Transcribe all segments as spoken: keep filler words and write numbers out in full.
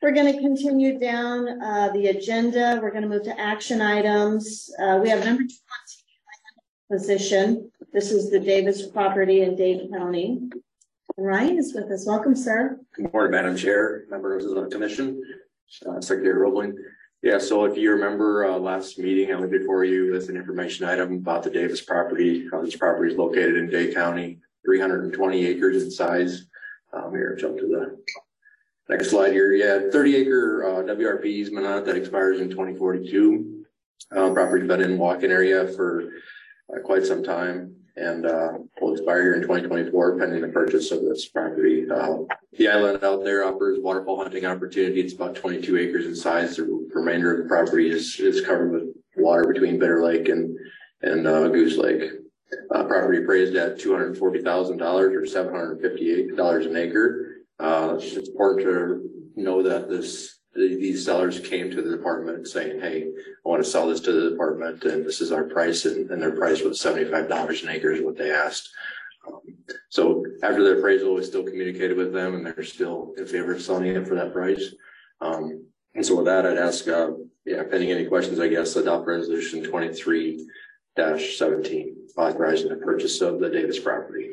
We're going to continue down uh, the agenda. We're going to move to action items. Uh, we have number twenty position. This is the Davis property in Dade County. And Ryan is with us. Welcome, sir. Good morning, Madam Chair, members of the commission, uh, Secretary Roebling. Yeah, so if you remember uh, last meeting, I went before you with an information item about the Davis property. Uh, this property is located in Dade County, three hundred twenty acres in size. Um, here, jump to the next slide here. Yeah, thirty acre uh, W R P easement on it that expires in twenty forty-two. Uh, property's been in walk-in area for uh, quite some time, and uh, will expire here in twenty twenty-four pending the purchase of this property. Uh, the island out there offers waterfowl hunting opportunity. It's about twenty-two acres in size. The remainder of the property is, is covered with water between Bitter Lake and, and uh, Goose Lake. Uh, property appraised at two hundred forty thousand dollars or seven hundred fifty-eight dollars an acre. Uh, it's important to know that this these sellers came to the department saying, hey, I want to sell this to the department and this is our price, and, and their price was seventy-five dollars an acre is what they asked. Um, so after the appraisal, we still communicated with them and they're still in favor of selling it for that price. Um, and so with that, I'd ask, uh, yeah, pending any questions, I guess, adopt resolution twenty-three dash seventeen, authorizing the purchase of the Davis property.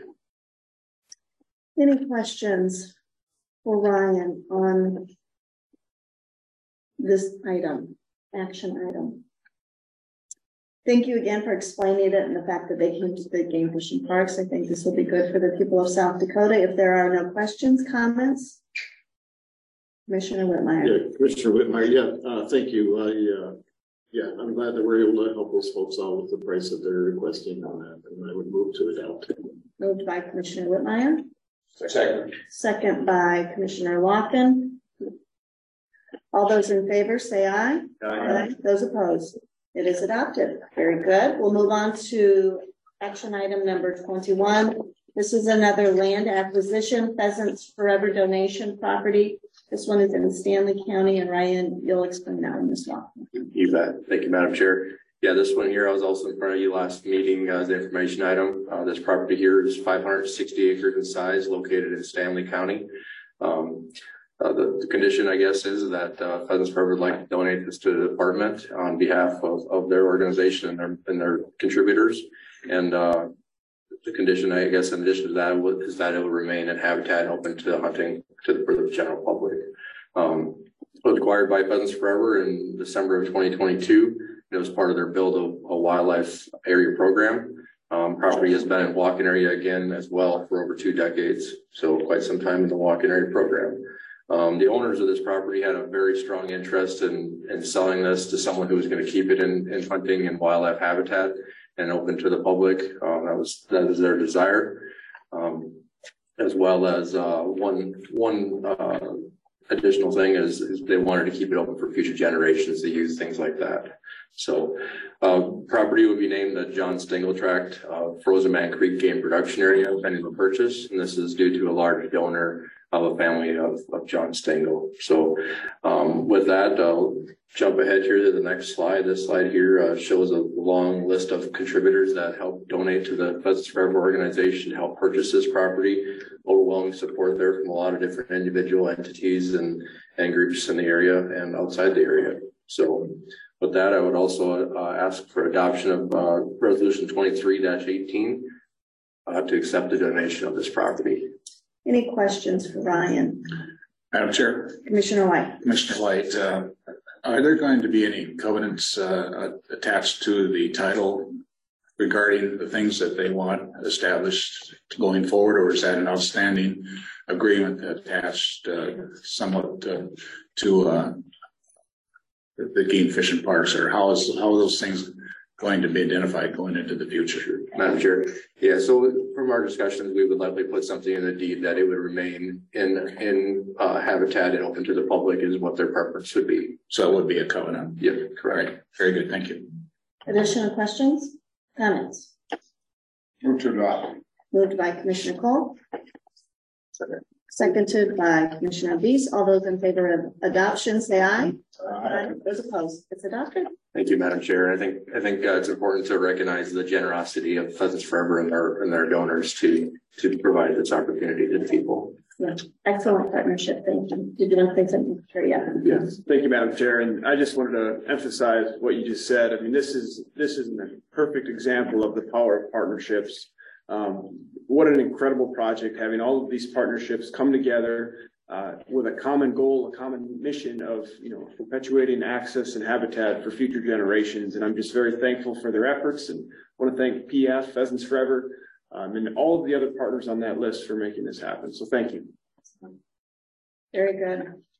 Any questions for Ryan on this item, action item? Thank you again for explaining it and the fact that they came to the game fishing parks. I think this will be good for the people of South Dakota. If there are no questions, comments, Commissioner Whitmire. Yeah, Commissioner Whitmire. Yeah, uh, thank you. I, uh, yeah, I'm glad that we're able to help those folks out with the price that they're requesting on that, and I would move to adopt it. Moved by Commissioner Whitmire. Second. Second by Commissioner Lofton. All those in favor say aye. Aye. Aye. Those opposed. It is adopted. Very good. We'll move on to action item number twenty-one. This is another land acquisition, Pheasants Forever donation property. This one is in Stanley County, and Ryan, you'll explain that one as well. You bet. Thank you, Madam Chair. Yeah, this one here, I was also in front of you last meeting uh, as an information item. Uh, this property here is five hundred sixty acres in size, located in Stanley County. Um, uh, the, the condition, I guess, is that uh, Pheasants Forever would like to donate this to the department on behalf of, of their organization and their, and their contributors. And uh, the condition, I guess, in addition to that, is that it will remain in habitat open to hunting to the, for the general public. Um, it was acquired by Pheasants Forever in December of twenty twenty-two. It was part of their build of a wildlife area program. Um, property has been in walk-in area again as well for over two decades. So quite some time in the walk-in area program. Um, the owners of this property had a very strong interest in, in selling this to someone who was going to keep it in, in hunting and wildlife habitat and open to the public. Um, that was, that is their desire. Um, as well as, uh, one, one, uh, additional thing is, is they wanted to keep it open for future generations to use things like that. So, uh, property would be named the John Stengel Tract, uh, Frozen Man Creek Game Production Area, pending the purchase. And this is due to a large donor of a family of, of John Stengel. So, um, with that, I'll jump ahead here to the next slide. This slide here uh, shows a long list of contributors that help donate to the Pheasants Forever organization to help purchase this property. Overwhelming support there from a lot of different individual entities and, and groups in the area and outside the area. So, with that, I would also uh, ask for adoption of uh, resolution twenty-three dash eighteen uh, to accept the donation of this property. Any questions for Ryan? Madam Chair. Commissioner White. Commissioner White, uh, are there going to be any covenants uh, attached to the title regarding the things that they want established going forward, or is that an outstanding agreement attached uh, somewhat uh, to uh, the game fishing parks, or how is how are those things going to be identified going into the future? Madam Chair, yeah, so from our discussions, we would likely put something in the deed that it would remain in in uh, habitat and open to the public is what their preference would be. So it would be a covenant. Yeah, correct. Right. Very good. Thank you. Additional questions, comments? Move to adopt. Moved by Commissioner Cole. Seconded by Commissioner Beast. All those in favor of adoption, say aye. Aye. Those opposed, it's adopted. Thank you, Madam Chair. I think I think uh, it's important to recognize the generosity of Pheasants Forever and their and their donors to to provide this opportunity to the people. Yeah, excellent partnership. Thank you. Did you want to say something? Sure, yeah. Yes, thank you, Madam Chair. And I just wanted to emphasize what you just said. I mean, this is, this is a perfect example of the power of partnerships. Um, what an incredible project, having all of these partnerships come together uh, with a common goal, a common mission of, you know, perpetuating access and habitat for future generations. And I'm just very thankful for their efforts, and want to thank P F, Pheasants Forever, um, and all of the other partners on that list for making this happen. So thank you. Very good.